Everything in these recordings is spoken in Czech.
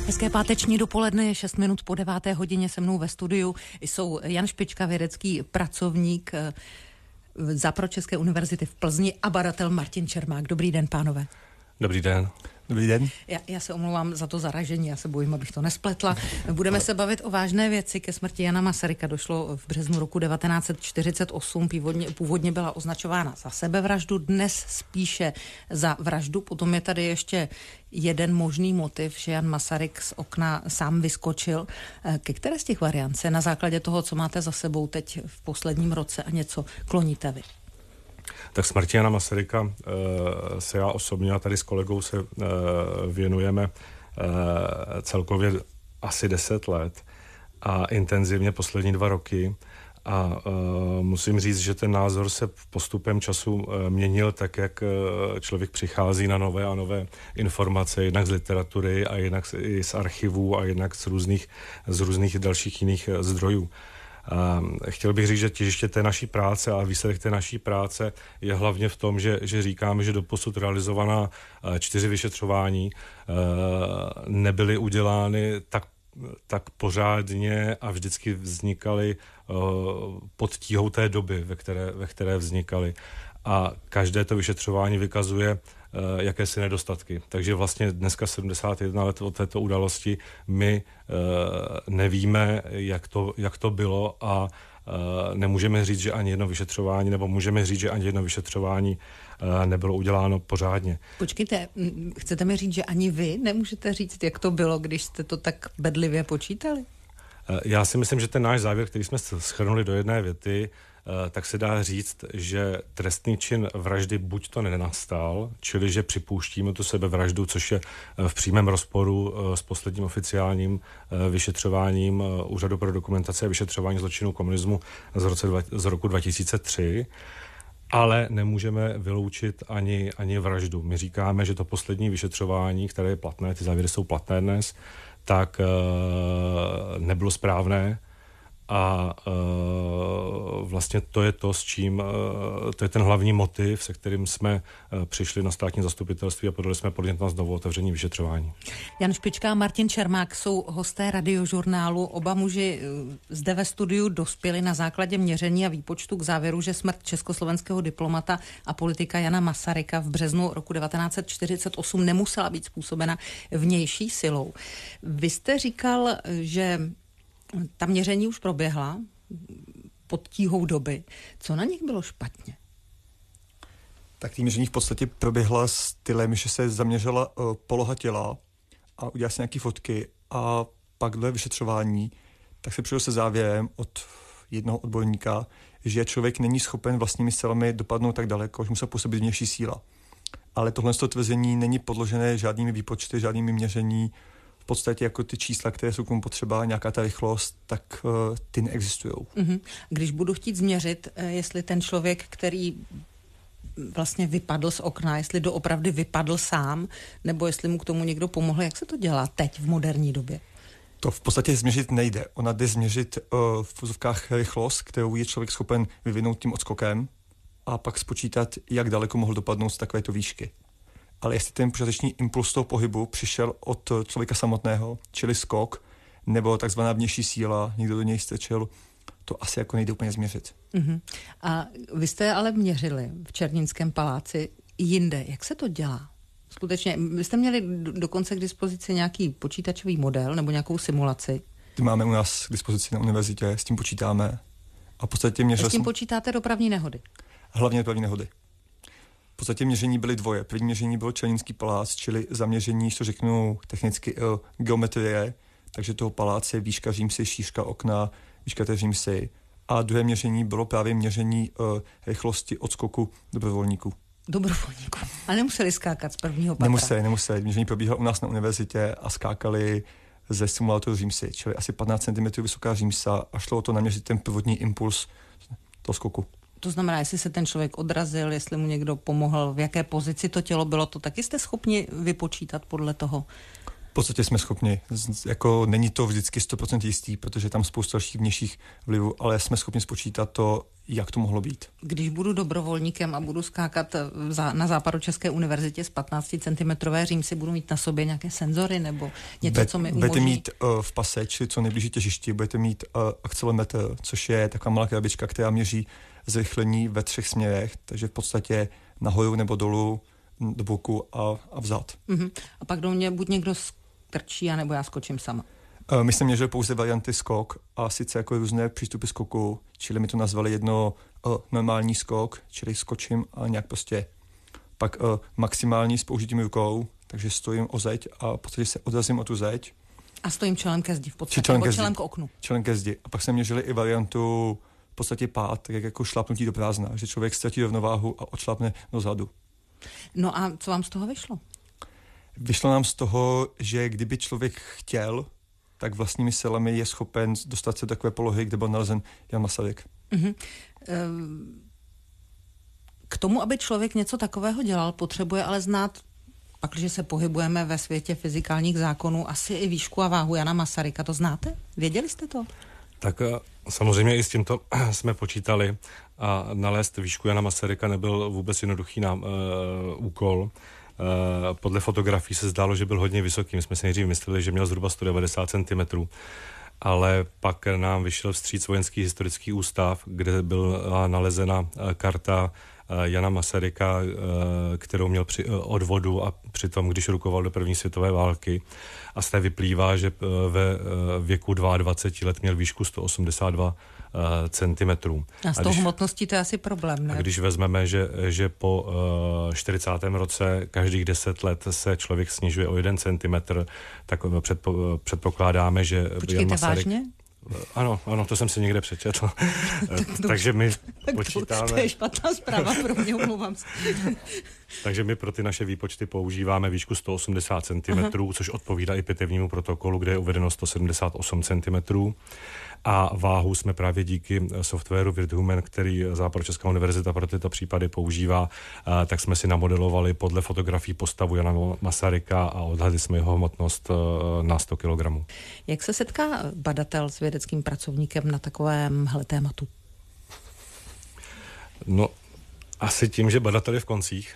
Hezké páteční dopoledne, je 6 minut po 9. hodině. Se mnou ve studiu jsou Jan Špička, vědecký pracovník Západočeské univerzity v Plzni, a badatel Martin Čermák. Dobrý den, pánové. Dobrý den. Dobrý den. Já se omlouvám za to zaražení, já se bojím, abych to nespletla. Budeme se bavit o vážné věci. Ke smrti Jana Masaryka došlo v březnu roku 1948. Původně byla označována za sebevraždu, dnes spíše za vraždu. Potom je tady ještě jeden možný motiv, že Jan Masaryk z okna sám vyskočil. Ke které z těch variant se na základě toho, co máte za sebou teď v posledním roce a něco, kloníte vy? Tak smrti Jana Masaryka se já osobně a tady s kolegou se věnujeme celkově asi 10 let a intenzivně poslední 2 roky. A musím říct, že ten názor se postupem času měnil tak, jak člověk přichází na nové a nové informace, jednak z literatury a jednak i z archivů a jednak z různých dalších jiných zdrojů. Chtěl bych říct, že těžiště té naší práce a výsledek té naší práce je hlavně v tom, že říkáme, že doposud realizovaná 4 vyšetřování nebyly udělány tak pořádně a vždycky vznikaly pod tíhou té doby, ve které vznikaly. A každé to vyšetřování vykazuje jakési nedostatky. Takže vlastně dneska 71 let od této události my nevíme, jak to bylo a nemůžeme říct, že ani jedno vyšetřování, nebo můžeme říct, že ani jedno vyšetřování nebylo uděláno pořádně. Počkejte, chcete mi říct, že ani vy nemůžete říct, jak to bylo, když jste to tak bedlivě počítali? Já si myslím, že ten náš závěr, který jsme shrnuli do jedné věty, tak se dá říct, že trestný čin vraždy buď to nenastal, čili že připouštíme tu sebevraždu, což je v přímém rozporu s posledním oficiálním vyšetřováním Úřadu pro dokumentaci a vyšetřování zločinů komunismu z roku 2003, ale nemůžeme vyloučit ani vraždu. My říkáme, že to poslední vyšetřování, které je platné, ty závěry jsou platné dnes, tak nebylo správné. A vlastně to je to, s čím, to je ten hlavní motiv, se kterým jsme přišli na státní zastupitelství a podali jsme podnět na znovu otevření vyšetřování. Jan Špička a Martin Čermák jsou hosté Radiožurnálu. Oba muži zde ve studiu dospěli na základě měření a výpočtu k závěru, že smrt československého diplomata a politika Jana Masaryka v březnu roku 1948 nemusela být způsobena vnější silou. Vy jste říkal, že ta měření už proběhla pod tíhou doby. Co na nich bylo špatně? Tak ty měření v podstatě proběhla stylem, že se zaměřila poloha těla a udělala se nějaké fotky a pak dle vyšetřování tak se přišlo se závěrem od jednoho odborníka, že člověk není schopen vlastními silami dopadnout tak daleko, že musí působit vnější síla. Ale tohle tvrzení není podložené žádnými výpočty, žádnými měření. V podstatě jako ty čísla, které jsou k tomu potřeba, nějaká ta rychlost, tak ty neexistují. Když budu chtít změřit, jestli ten člověk, který vlastně vypadl z okna, jestli doopravdy vypadl sám, nebo jestli mu k tomu někdo pomohl, jak se to dělá teď v moderní době? To v podstatě změřit nejde. Ona jde změřit v vozovkách rychlost, kterou je člověk schopen vyvinout tím odskokem a pak spočítat, jak daleko mohl dopadnout z takovéto výšky. Ale jestli ten počáteční impuls toho pohybu přišel od člověka samotného, čili skok, nebo takzvaná vnější síla, někdo do něj strčil, to asi jako nejde úplně změřit. A vy jste ale měřili v Černínském paláci jinde. Jak se to dělá? Skutečně, vy jste měli dokonce k dispozici nějaký počítačový model nebo nějakou simulaci? Ty máme u nás k dispozici na univerzitě, s tím počítáme. A v podstatě měřili. S tím počítáte dopravní nehody? Hlavně dopravní nehody. V podstatě měření byly dvoje. První měření bylo Černínský palác, čili zaměření, co řeknu technicky, geometrie, takže toho paláce, výška římsy, šířka okna, výška té římsy. A druhé měření bylo právě měření rychlosti odskoku dobrovolníků. A nemuseli skákat z prvního patra? Nemuseli. Měření probíhalo u nás na univerzitě a skákali ze simulátoru římsy, čili asi 15 cm vysoká římsa a šlo o to naměřit ten prvotní impuls toho skoku. To znamená, jestli se ten člověk odrazil, jestli mu někdo pomohl, v jaké pozici to tělo bylo, to taky jste schopni vypočítat podle toho? V podstatě jsme schopni. Není to vždycky 100% jistý, protože tam spousta dalších vnějších vlivů, ale jsme schopni spočítat to, jak to mohlo být. Když budu dobrovolníkem a budu skákat na Západočeské univerzitě z 15 cm římsy, budu mít na sobě nějaké senzory nebo něco, co mi umožní? Budete mít v pase, čili co nejbližší těžišti, budete mít akcelerometr, což je taková malá krabička, která měří zrychlení ve 3 směrech, takže v podstatě nahoru nebo dolů, do boku a vzad. A pak do mě buď někdo strčí, anebo já skočím sama. My jsme měřili pouze varianty skok a sice jako různé přístupy skoku, čili my to nazvali jedno normální skok, čili skočím a nějak prostě pak maximální s použitím rukou, takže stojím o zeď a v podstatě se odrazím o tu zeď. A stojím čelem ke zdi v podstatě, nebo čelem k oknu. Čelem ke zdi. A pak jsme měřili i variantu v podstatě pád, tak jako šlápnutí do prázdna, že člověk ztratí rovnováhu a odšlápne dozadu. No a co vám z toho vyšlo? Vyšlo nám z toho, že kdyby člověk chtěl, tak vlastními silami je schopen dostat se do takové polohy, kde byl nalezen Jan Masaryk. K tomu, aby člověk něco takového dělal, potřebuje ale znát, pakliže se pohybujeme ve světě fyzikálních zákonů, asi i výšku a váhu Jana Masaryka. To znáte? Věděli jste to? Tak samozřejmě i s tímto jsme počítali a nalézt výšku Jana Masaryka nebyl vůbec jednoduchý úkol. Podle fotografií se zdálo, že byl hodně vysoký. My jsme si nejdřív mysleli, že měl zhruba 190 cm, ale pak nám vyšel vstříc Vojenský historický ústav, kde byla nalezena karta Jana Masaryka, kterou měl při odvodu a přitom, když rukoval do první světové války. A z té vyplývá, že ve věku 22 let měl výšku 182 centimetrů. A s tou hmotností to je asi problém, ne? A když vezmeme, že po 40. roce každých 10 let se člověk snižuje o 1 centimetr, tak předpokládáme, že Jan Masaryk... Vážně? Ano, to jsem si někde přečetl. Takže my počítáme... To je špatná zpráva pro mě, omlouvám se. Takže my pro ty naše výpočty používáme výšku 180 cm, což odpovídá i pitevnímu protokolu, kde je uvedeno 178 cm. A váhu jsme právě díky softwaru Virthuman, který Západočeská univerzita pro tyto případy používá, tak jsme si namodelovali podle fotografií postavu Jana Masaryka a odhadli jsme jeho hmotnost na 100 kg. Jak se setká badatel s vědeckým pracovníkem na takovémhle tématu? No, asi tím, že badatel je v koncích.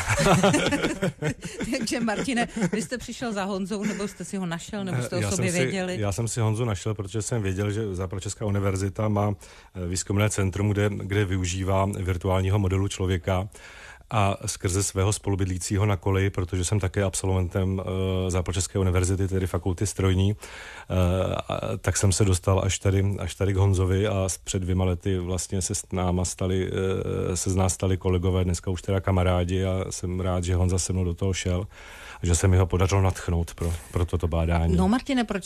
Takže Martine, vy jste přišel za Honzou, nebo jste si ho našel, nebo jste o sobě věděli? Já jsem si Honzu našel, protože jsem věděl, že Západočeská univerzita má výzkumné centrum, kde využívá virtuálního modelu člověka a skrze svého spolubydlícího na koleji, protože jsem také absolventem Západočeské univerzity, tedy fakulty strojní, tak jsem se dostal až tady k Honzovi a před 2 lety vlastně se z nás stali kolegové, dneska už teda kamarádi a jsem rád, že Honza se mnou do toho šel a že se mi ho podařilo nadchnout pro toto bádání. No Martine, proč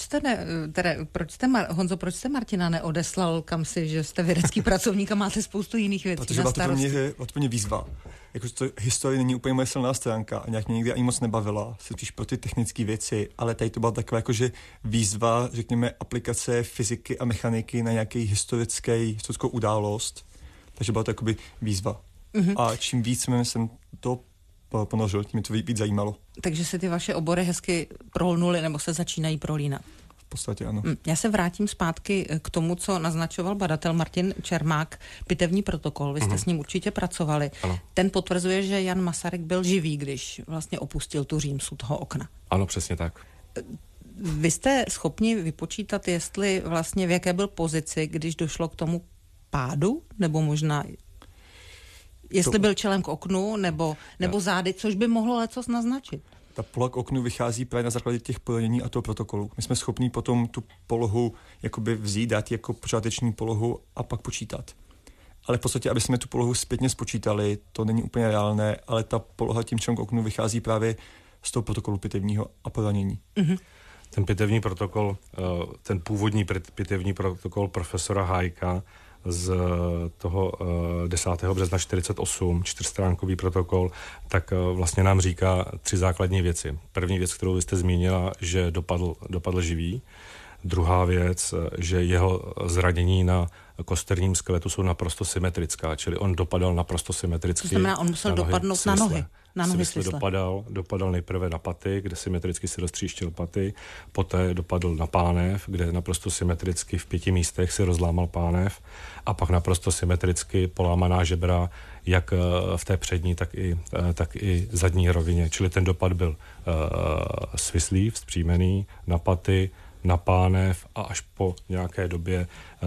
jste Martina neodeslal kam si, že jste vědecký pracovník a máte spoustu jiných věcí protože na starosti? Protože to pro mě výzva. Jakože to historie není úplně moje silná stránka a nějak mě nikdy ani moc nebavila, se spíš pro ty technické věci, ale tady to byla taková jakože výzva, řekněme, aplikace fyziky a mechaniky na nějaký historickou událost, takže byla to jakoby výzva. A čím víc jsem to ponořil, tím mě to víc zajímalo. Takže se ty vaše obory hezky prolnuly nebo se začínají prolínat? V podstatě ano. Já se vrátím zpátky k tomu, co naznačoval badatel Martin Čermák, pitevní protokol. Vy jste s ním určitě pracovali. Ano. Ten potvrzuje, že Jan Masaryk byl živý, když vlastně opustil tu římsu toho okna. Ano, přesně tak. Vy jste schopni vypočítat, jestli vlastně v jaké byl pozici, když došlo k tomu pádu, nebo možná jestli byl čelem k oknu, nebo zády, což by mohlo lecos naznačit. Ta poloha k oknu vychází právě na základě těch položení a toho protokolu. My jsme schopni potom tu polohu jakoby vzít, dát jako počáteční polohu a pak počítat. Ale v podstatě, aby jsme tu polohu zpětně spočítali, to není úplně reálné, ale ta poloha tím čelem k oknu vychází právě z toho protokolu pitevního a poranění. Ten pitevní protokol, ten původní pitevní protokol profesora Hájka z toho 10. března 1948, 4stránkový protokol, tak vlastně nám říká 3 základní věci. První věc, kterou jste zmínila, že dopadl živý. Druhá věc, že jeho zranění na kosterním skeletu jsou naprosto symetrická, čili on dopadal naprosto symetricky. To znamená, on musel dopadnout na nohy. Na nohy dopadal nejprve na paty, kde symetricky si roztříštil paty, poté dopadl na pánev, kde naprosto symetricky v 5 místech si rozlámal pánev a pak naprosto symetricky polámaná žebra, jak v té přední, tak i zadní rovině. Čili ten dopad byl svislý, vzpřímený, na paty, na pánev a až po nějaké době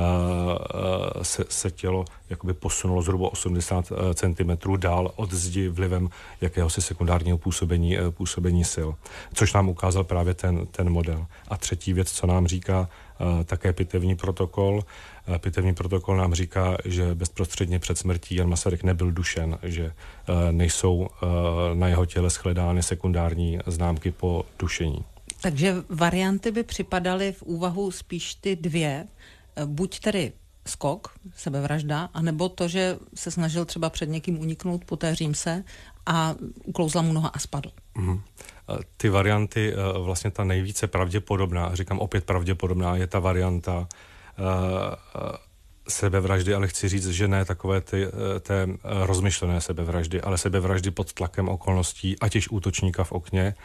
se tělo jakoby posunulo zhruba 80 cm dál od zdi vlivem jakéhosi sekundárního působení sil, což nám ukázal právě ten model. A třetí věc, co nám říká také pitevní protokol. Pitevní protokol nám říká, že bezprostředně před smrtí Jan Masaryk nebyl dušen, že nejsou na jeho těle shledány sekundární známky po dušení. Takže varianty by připadaly v úvahu spíš ty dvě, buď tedy skok, sebevražda, anebo to, že se snažil třeba před někým uniknout po té římse a uklouzla mu noha a spadl. Ty varianty, vlastně ta nejvíce pravděpodobná, říkám opět pravděpodobná, je ta varianta sebevraždy, ale chci říct, že ne takové té rozmyšlené sebevraždy, ale sebevraždy pod tlakem okolností, ať již útočníka v okně,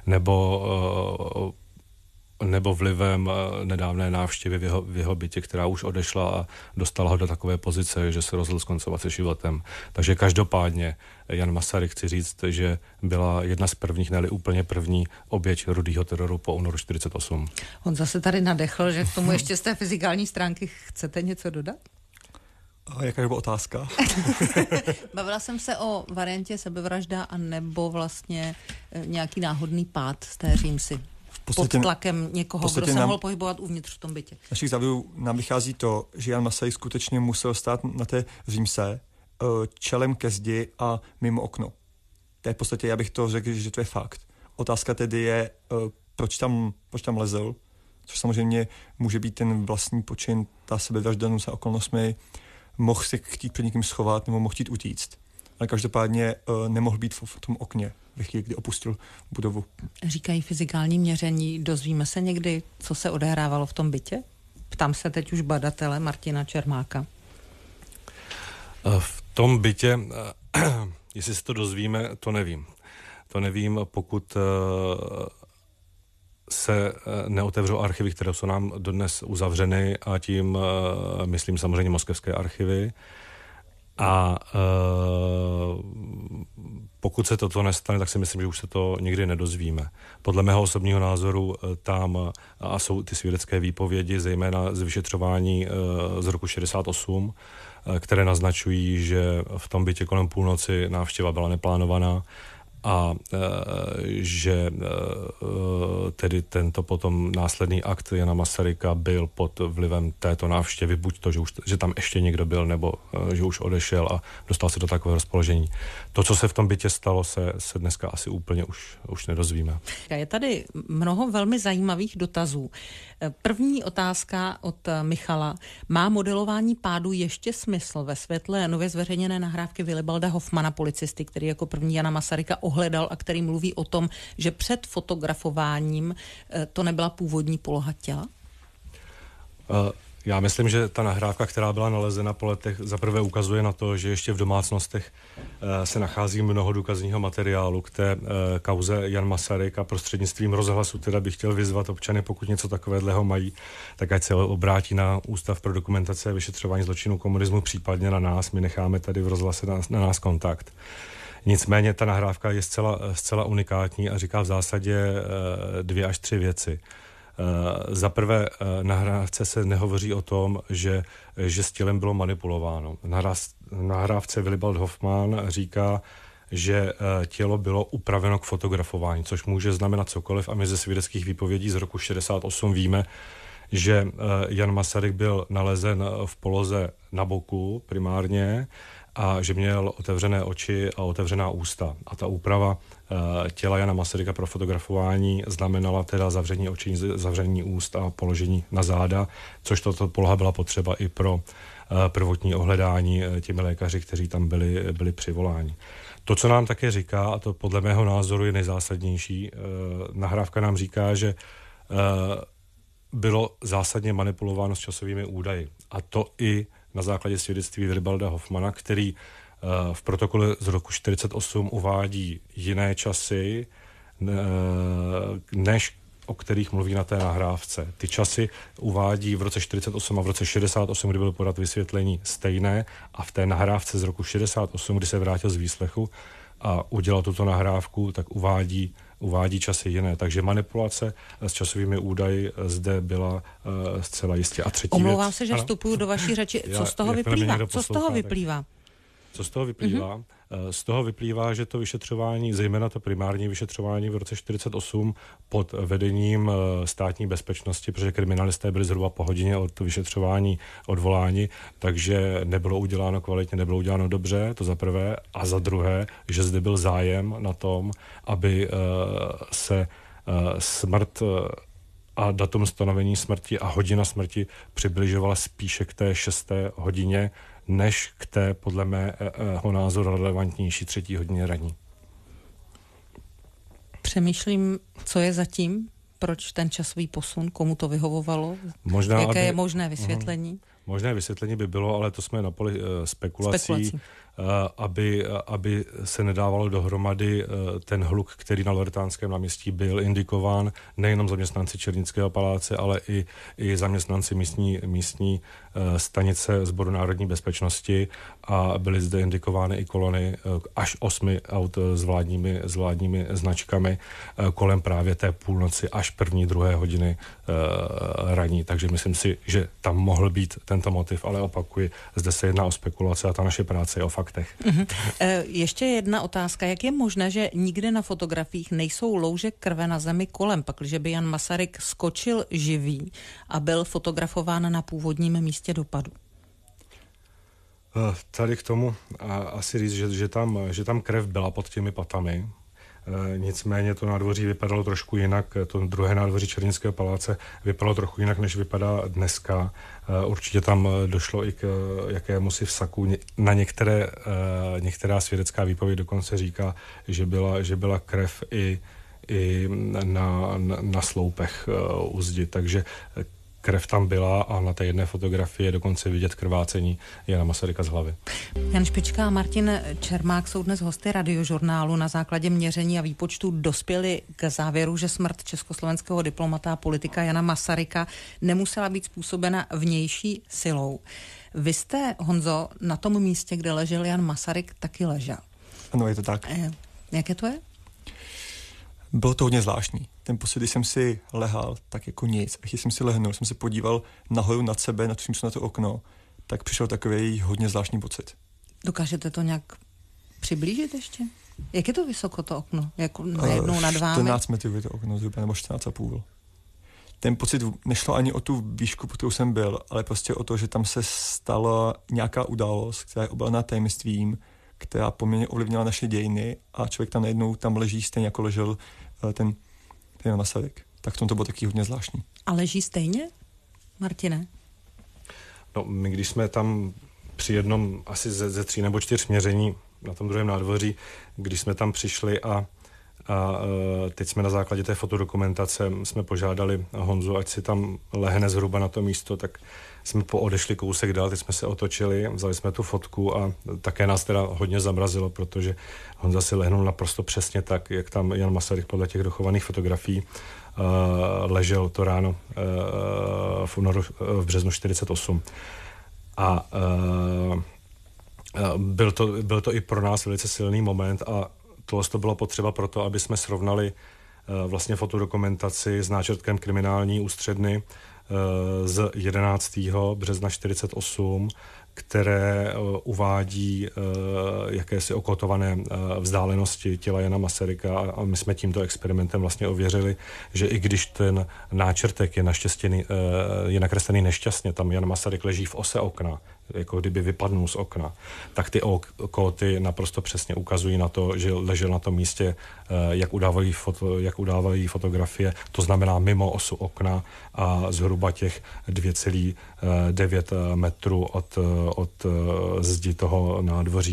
nebo vlivem nedávné návštěvy v jeho bytě, která už odešla a dostala ho do takové pozice, že se rozhodl skoncovat se životem. Takže každopádně Jan Masaryk, chci říct, že byla jedna z prvních, ne-li úplně první oběť rudého teroru po únoru 48. On zase tady nadechl, že k tomu ještě z té fyzikální stránky chcete něco dodat? A jaká je otázka? Bavila jsem se o variantě sebevražda a nebo vlastně nějaký náhodný pád z té římsy. Pod tlakem někoho, kdo se mohl pohybovat uvnitř v tom bytě. Našich závěrů nám vychází to, že Jan Masaryk skutečně musel stát na té římse čelem ke zdi a mimo okno. To je v podstatě, já bych to řekl, že to je fakt. Otázka tedy je, proč tam lezl, což samozřejmě může být ten vlastní počin, ta sebevražda za okolnostmi, mohl se chtít před někým schovat nebo mohl chtít utíct. Ale každopádně nemohl být v tom okně ve chvíli, kdy opustil budovu. Říkají fyzikální měření, dozvíme se někdy, co se odehrávalo v tom bytě? Ptám se teď už badatele Martina Čermáka. V tom bytě, jestli se to dozvíme, to nevím. To nevím, pokud se neotevřou archivy, které jsou nám dodnes uzavřeny, a tím myslím samozřejmě moskevské archivy. A pokud se toto nestane, tak si myslím, že už se to nikdy nedozvíme. Podle mého osobního názoru tam a jsou ty svědecké výpovědi, zejména z vyšetřování z roku 68, které naznačují, že v tom bytě kolem půlnoci návštěva byla neplánovaná a že tedy tento potom následný akt Jana Masaryka byl pod vlivem této návštěvy, buď to, že tam ještě někdo byl, nebo že už odešel a dostal se do takového rozpoložení. To, co se v tom bytě stalo, se dneska asi úplně už nedozvíme. Je tady mnoho velmi zajímavých dotazů. První otázka od Michala. Má modelování pádu ještě smysl ve světle nově zveřejněné nahrávky Wilibalda Hoffmana, policisty, který jako první Jana Masaryka ohledal a který mluví o tom, že před fotografováním to nebyla původní poloha těla? Já myslím, že ta nahrávka, která byla nalezena po letech, zaprvé ukazuje na to, že ještě v domácnostech se nachází mnoho důkazního materiálu k té kauze Jan Masaryk a prostřednictvím rozhlasu teda bych chtěl vyzvat občany, pokud něco takového mají, tak ať se obrátí na Ústav pro dokumentaci a vyšetřování zločinů komunismu, případně na nás. My necháme tady v rozhlase na nás kontakt. Nicméně ta nahrávka je zcela unikátní a říká v zásadě 2 až 3 věci. Za prvé, na nahrávce se nehovoří o tom, že s tělem bylo manipulováno. Na nahrávce Willibald Hoffman říká, že tělo bylo upraveno k fotografování, což může znamenat cokoliv, a my ze svědeckých výpovědí z roku 68 víme, že Jan Masaryk byl nalezen v poloze na boku primárně a že měl otevřené oči a otevřená ústa. A ta úprava těla Jana Masaryka pro fotografování znamenala teda zavření očí, zavření úst a položení na záda, což tato poloha byla potřeba i pro prvotní ohledání těmi lékaři, kteří tam byli přivoláni. To, co nám také říká, a to podle mého názoru je nejzásadnější, nahrávka nám říká, že bylo zásadně manipulováno s časovými údaji. A to i na základě svědectví Willibalda Hoffmana, který v protokole z roku 1948 uvádí jiné časy, než o kterých mluví na té nahrávce. Ty časy uvádí v roce 1948 a v roce 1968, kdy byl podat vysvětlení, stejné, a v té nahrávce z roku 1968, kdy se vrátil z výslechu a udělal tuto nahrávku, tak uvádí časy jiné. Takže manipulace s časovými údaji zde byla zcela jistě. A třetí Omlouvám věc, se, že vstupuju do vaší řeči. Co z toho vyplývá? Co z toho vyplývá? Co z toho vyplývá? Z toho vyplývá, že to vyšetřování, zejména to primární vyšetřování v roce 1948 pod vedením státní bezpečnosti, protože kriminalisté byli zhruba po hodině od vyšetřování odvoláni, takže nebylo uděláno kvalitně, nebylo uděláno dobře, to za prvé, a za druhé, že zde byl zájem na tom, aby se smrt a datum stanovení smrti a hodina smrti přibližovala spíše k té 6. hodině, než k té, podle mého názoru, relevantnější 3. hodině ranní. Přemýšlím, co je zatím, proč ten časový posun, komu to vyhovovalo, možná, jaké je možné vysvětlení? Možné vysvětlení by bylo, ale to jsme na poli spekulací. Aby se nedávalo dohromady ten hluk, který na Loretánském náměstí byl indikován nejenom zaměstnanci Černického paláce, ale i zaměstnanci místní stanice Sboru národní bezpečnosti, a byly zde indikovány i kolony až 8 aut s vládními značkami kolem právě té půlnoci až 1., 2. hodiny ranní. Takže myslím si, že tam mohl být tento motiv, ale opakuji, zde se jedná o spekulace a ta naše práce je o faktech. Ještě jedna otázka. Jak je možné, že nikde na fotografiích nejsou louže krve na zemi kolem, pakliže by Jan Masaryk skočil živý a byl fotografován na původním místě dopadu? Tady k tomu asi říct, že tam krev byla pod těmi patami. Nicméně to nádvoří vypadalo trošku jinak, to druhé nádvoří Černínského paláce vypadalo trochu jinak, než vypadá dneska. Určitě tam došlo i k jakémusi vsaku. Na některá svědecká výpověď dokonce říká, že byla krev i na sloupech u zdi, takže krev tam byla a na té jedné fotografii je dokonce vidět krvácení Jana Masaryka z hlavy. Jan Špička a Martin Čermák jsou dnes hosty Radiožurnálu. Na základě měření a výpočtu dospěli k závěru, že smrt československého diplomata a politika Jana Masaryka nemusela být způsobena vnější silou. Vy jste, Honzo, na tom místě, kde ležel Jan Masaryk, taky ležel. Ano, je to tak. Jaké to je? Bylo to hodně zvláštní. Ten pocit, když jsem si lehal, tak jako nic. A když jsem si lehnul, jsem se podíval nahoru nad sebe, na to okno, tak přišel takový hodně zvláštní pocit. Dokážete to nějak přiblížit ještě? Jak je to vysoko, to okno? Jako najednou nad vámi? 14 metrů je to okno zhruba, nebo 14,5. Ten pocit nešlo ani o tu výšku, po kterou jsem byl, ale prostě o to, že tam se stala nějaká událost, která je obalená tajemstvím, která poměrně ovlivnila naše dějiny, a člověk tam najednou tam leží stejně, jako ležel ten Masaryk. Tak v tom to bylo taky hodně zvláštní. A leží stejně, Martine? No, my když jsme tam při jednom asi ze 3 nebo 4 měření na tom druhém nádvoří, když jsme tam přišli a teď jsme na základě té fotodokumentace jsme požádali Honzu, ať si tam lehne zhruba na to místo, tak jsme odešli kousek dál, teď jsme se otočili, vzali jsme tu fotku a také nás teda hodně zamrazilo, protože Honza si lehnul naprosto přesně tak, jak tam Jan Masaryk podle těch dochovaných fotografií ležel to ráno v březnu 1948. A byl to i pro nás velice silný moment a to bylo potřeba proto, aby jsme srovnali vlastně fotodokumentaci s náčrtkem kriminální ústředny z 11. března 1948, které uvádí jakési okotované vzdálenosti těla Jana Masaryka, a my jsme tímto experimentem vlastně ověřili, že i když ten náčrtek je nakreslený nešťastně, tam Jan Masaryk leží v ose okna, jako kdyby vypadnul z okna, tak ty kóty naprosto přesně ukazují na to, že ležel na tom místě, jak udávají fotografie, to znamená mimo osu okna a zhruba těch 2,9 metru od zdi toho nádvoří.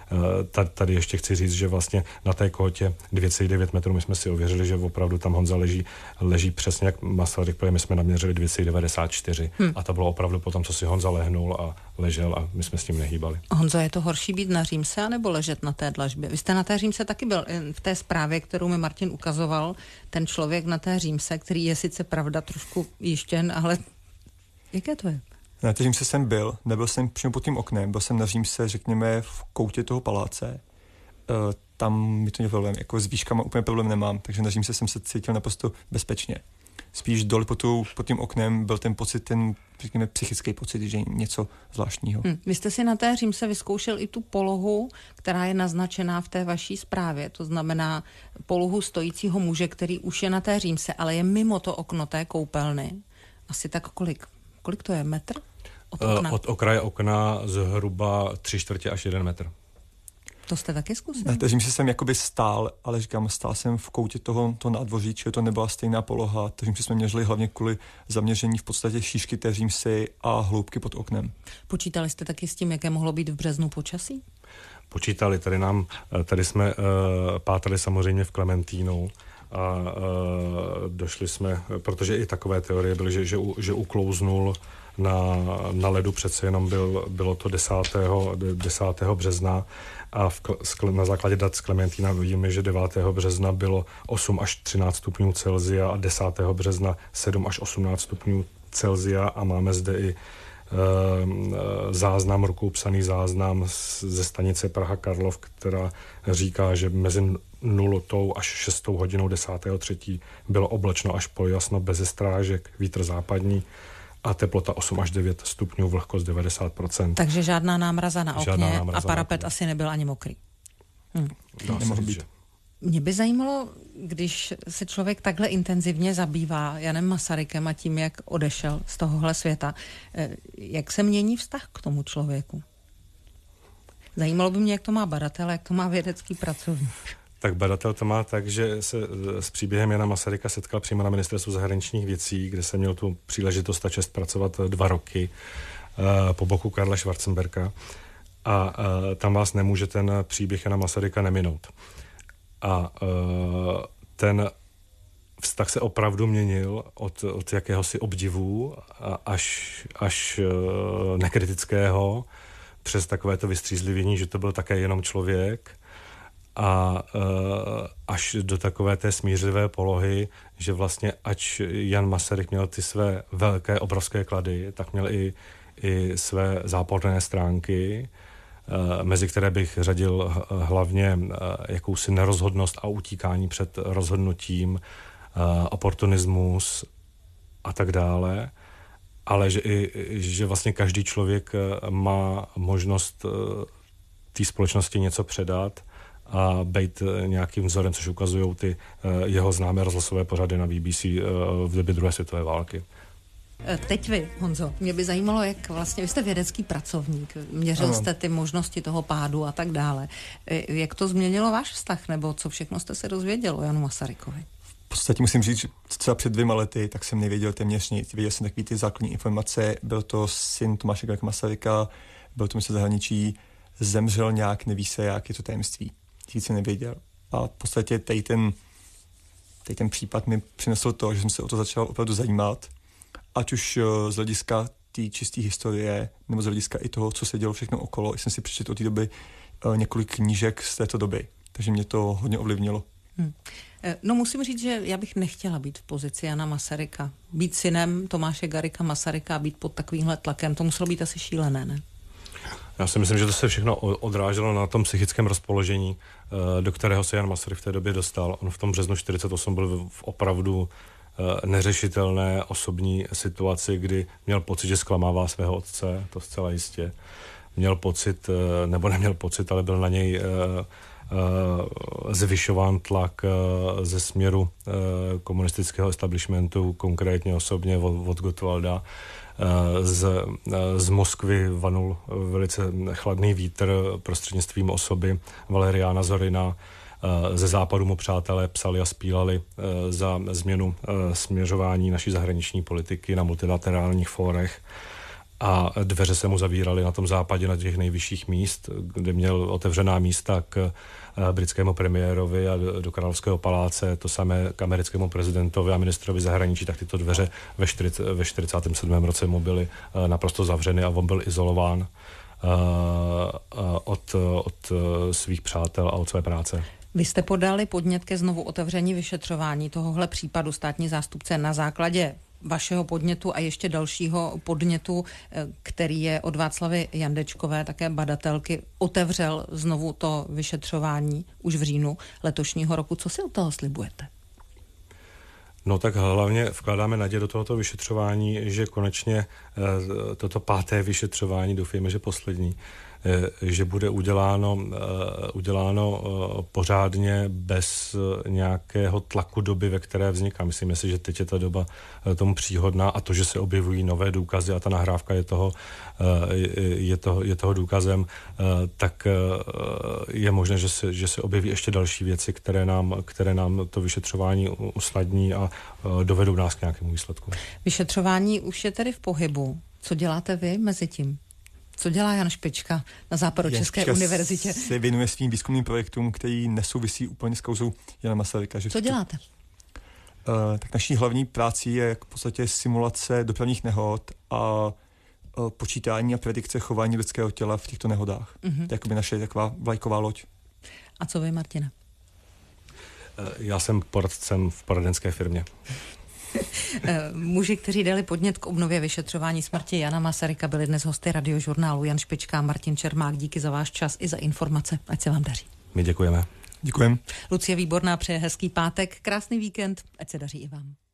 Tady ještě chci říct, že vlastně na té kótě 2,9 metrů my jsme si ověřili, že opravdu tam Honza leží přesně jak Masaryk, protože my jsme naměřili 2,94 a to bylo opravdu potom, co si Honza lehnul a ležel a my jsme s tím nehýbali. Honzo, je to horší být na Římse, anebo ležet na té dlažbě? Vy jste na té Římse taky byl. V té zprávě, kterou mi Martin ukazoval, ten člověk na té Římse, který je sice pravda trošku jištěn, ale jaké to je? Na té Římse jsem byl, nebyl jsem přímo pod tím oknem, byl jsem na Římse, řekněme, v koutě toho paláce. Tam mi to nebyl problém, jako s výškama úplně problém nemám, takže na Římse jsem se cítil naprosto bezpečně. Spíš dole pod tím oknem byl ten pocit, ten, řekněme, psychický pocit, že něco zvláštního. Vy jste si na té Římse vyzkoušel i tu polohu, která je naznačená v té vaší zprávě, to znamená polohu stojícího muže, který už je na té Římse, ale je mimo to okno té koupelny. Asi tak kolik? Kolik to je? Metr? Od okna? Od okraje okna zhruba 3/4 až 1 metr. To jste taky zkusil? Na té Římse jsem jakoby stál, ale říkám, stál jsem v koutě toho nádvoří, čili to nebyla stejná poloha, takže jsme měřili hlavně kvůli zaměření v podstatě šířky té Římsy a hloubky pod oknem. Počítali jste taky s tím, jaké mohlo být v březnu počasí? Počítali, tady jsme pátrali samozřejmě v Klementínu a došli jsme, protože i takové teorie byly, že uklouznul na ledu, přece jenom bylo to 10. března a na základě dat z Klementína vidíme, že 9. března bylo 8 až 13 stupňů Celsia a 10. března 7 až 18 stupňů Celsia a máme zde i záznam, rukou psaný záznam ze stanice Praha Karlov, která říká, že mezi 0 až 6 hodinou 10.3. bylo oblačno až polojasno, bez strážek, vítr západní a teplota 8 až 9 stupňů, vlhkost 90%. Takže žádná námraza na okně a parapet asi nebyl ani mokrý. Nemohl být. Mě by zajímalo, když se člověk takhle intenzivně zabývá Janem Masarykem a tím, jak odešel z tohohle světa, jak se mění vztah k tomu člověku? Zajímalo by mě, jak to má badatel, jak to má vědecký pracovník. Tak badatel to má tak, že se s příběhem Jana Masaryka setkal přímo na ministerstvu zahraničních věcí, kde jsem měl tu příležitost a čest pracovat 2 roky po boku Karla Schwarzenberga a tam vás nemůže ten příběh Jana Masaryka neminout. A ten vztah se opravdu měnil od jakéhosi obdivu až nekritického přes takovéto vystřízlivění, že to byl také jenom člověk a až do takové té smířlivé polohy, že vlastně ač Jan Masaryk měl ty své velké, obrovské klady, tak měl i své záporné stránky, mezi které bych řadil hlavně jakousi nerozhodnost a utíkání před rozhodnutím, oportunismus a tak dále, ale že vlastně každý člověk má možnost té společnosti něco předat a být nějakým vzorem, což ukazují ty jeho známé rozhlasové pořady na BBC v době druhé světové války. Teď vy, Honzo, mě by zajímalo, jak vlastně, vy jste vědecký pracovník, měřil jste ty možnosti toho pádu a tak dále. Jak to změnilo váš vztah, nebo co všechno jste se dozvěděl o Janu Masarykovi? V podstatě musím říct, že třeba před 2 lety, tak jsem nevěděl téměř nic. Věděl jsem takový ty základní informace, byl to syn Tomáše Garrigua Masaryka, byl to ministr zahraničí, zemřel nějak, neví se jak, je to tajemství. Nic jsem nevěděl. A v podstatě tady ten případ mi přinesl to, že jsem se o to začal opravdu zajímat, ať už z hlediska té čisté historie, nebo z hlediska i toho, co se dělo všechno okolo. Jsem si přečetl od té doby několik knížek z této doby, takže mě to hodně ovlivnilo. No musím říct, že já bych nechtěla být v pozici Jana Masaryka. Být synem Tomáše Garrigua Masaryka a být pod takovýmhle tlakem, to muselo být asi šílené, ne? Já si myslím, že to se všechno odráželo na tom psychickém rozpoložení, do kterého se Jan Masaryk v té době dostal. On v tom březnu 1948 byl v opravdu neřešitelné osobní situaci, kdy měl pocit, že zklamává svého otce, to zcela jistě. Měl pocit, nebo neměl pocit, ale byl na něj zvyšován tlak ze směru komunistického establishmentu, konkrétně osobně od Gottwalda. Z Moskvy vanul velice chladný vítr prostřednictvím osoby Valeriána Zorina. Ze západu mu přátelé psali a spílali za změnu směřování naší zahraniční politiky na multilaterálních fórech. a dveře se mu zavíraly na tom západě na těch nejvyšších míst, kde měl otevřená místa k britskému premiérovi a do Královského paláce, to samé k americkému prezidentovi a ministrovi zahraničí, tak tyto dveře ve 47. roce mu byly naprosto zavřeny a on byl izolován od svých přátel a od své práce. Vy jste podali podnět ke znovu otevření vyšetřování tohohle případu, státní zástupce, na základě vašeho podnětu a ještě dalšího podnětu, který je od Václavy Jandečkové, také badatelky, otevřel znovu to vyšetřování už v říjnu letošního roku. Co si od toho slibujete? No tak hlavně vkládáme naději do tohoto vyšetřování, že konečně toto 5. vyšetřování, doufejme, že poslední, že bude uděláno pořádně bez nějakého tlaku doby, ve které vzniká. Myslíme si, že teď je ta doba tomu příhodná a to, že se objevují nové důkazy a ta nahrávka je toho důkazem, tak je možné, že se objeví ještě další věci, které nám to vyšetřování usnadní a dovedou nás k nějakému výsledku. Vyšetřování už je tedy v pohybu. Co děláte vy mezi tím? Co dělá Jan Špička na Západočeské univerzitě? Se věnuje svým výzkumným projektům, který nesouvisí úplně s kauzou Jana Masaryka. Co děláte? Tak naší hlavní práci je v podstatě simulace dopravních nehod a počítání a predikce chování lidského těla v těchto nehodách. To je jakoby naše taková vlajková loď. A co vy, Martine? Já jsem poradcem v poradenské firmě. Muži, kteří dali podnět k obnově vyšetřování smrti Jana Masaryka, byli dnes hosty Radiožurnálu. Jan Špička a Martin Čermák, díky za váš čas i za informace. Ať se vám daří. My děkujeme. Děkujeme. Lucie Výborná přeje hezký pátek, krásný víkend, ať se daří i vám.